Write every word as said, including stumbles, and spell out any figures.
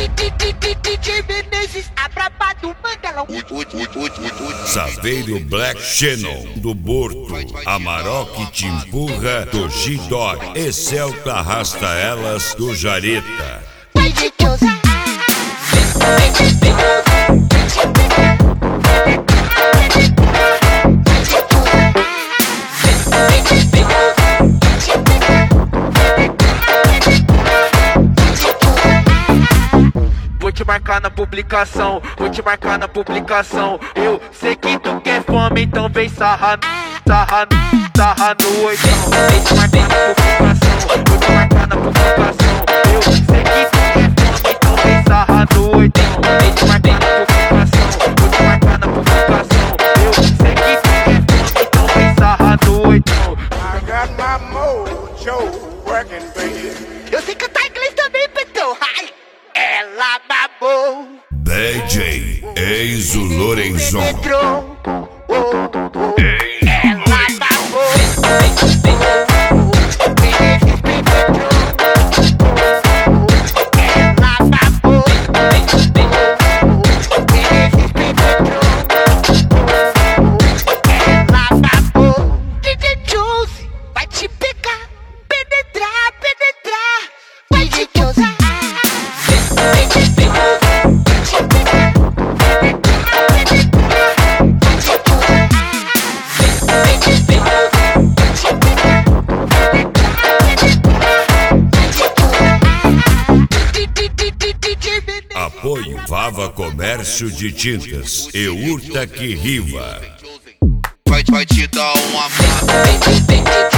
D J Menezes, abrabado, Mandelão. Saveiro Black Channel do Borto, Amarok te empurra do G-Dog e Celta arrasta elas do Jareta. Vai de Deus, vou te marcar na publicação, vou te marcar na publicação. Eu sei que tu quer fome, então vem sarra, sarra, sarra no oitão. Vem te marcar na publicação, vou te marcar na publicação. Eu sei que tu quer fome, então vem sarra no oitão. Vem te marcar na publicação, vou te marcar na publicação. Eu sei que tu quer fome, então vem sarra no oitão. I got my mojo working, baby. eu sei cantar inglês também, Petão. Ai, ela babou. D J Enzo Lorenzon. Entrou, oh, oh. Ela babou. Menezes penetrou. Ela babou. Menezes penetrou. Ela babou. D J Josie vai te pegar, penetrar, penetrar. Vai de Josie. Apoio Vava Comércio de Tintas e Urta que Riva. Vai, vai te dar uma